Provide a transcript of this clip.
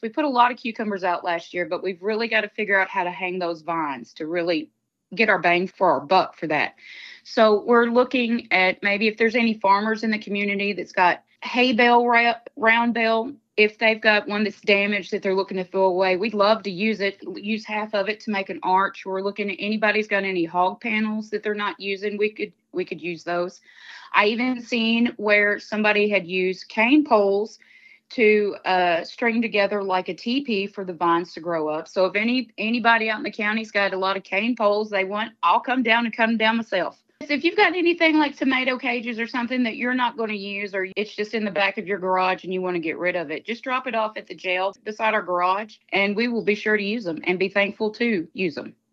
We put a lot of cucumbers out last year, but we've really got to figure out how to hang those vines to really get our bang for our buck for that. So we're looking at maybe if there's any farmers in the community that's got hay bale, round bale, if they've got one that's damaged that they're looking to throw away, we'd love to use it, use half of it to make an arch. We're looking at anybody's got any hog panels that they're not using, we could use those. I even seen where somebody had used cane poles to string together like a teepee for the vines to grow up. So if anybody out in the county's got a lot of cane poles they want, I'll come down and cut them down myself. So if you've got anything like tomato cages or something that you're not going to use, or it's just in the back of your garage and you want to get rid of it, just drop it off at the jail beside our garage and we will be sure to use them and be thankful to use them.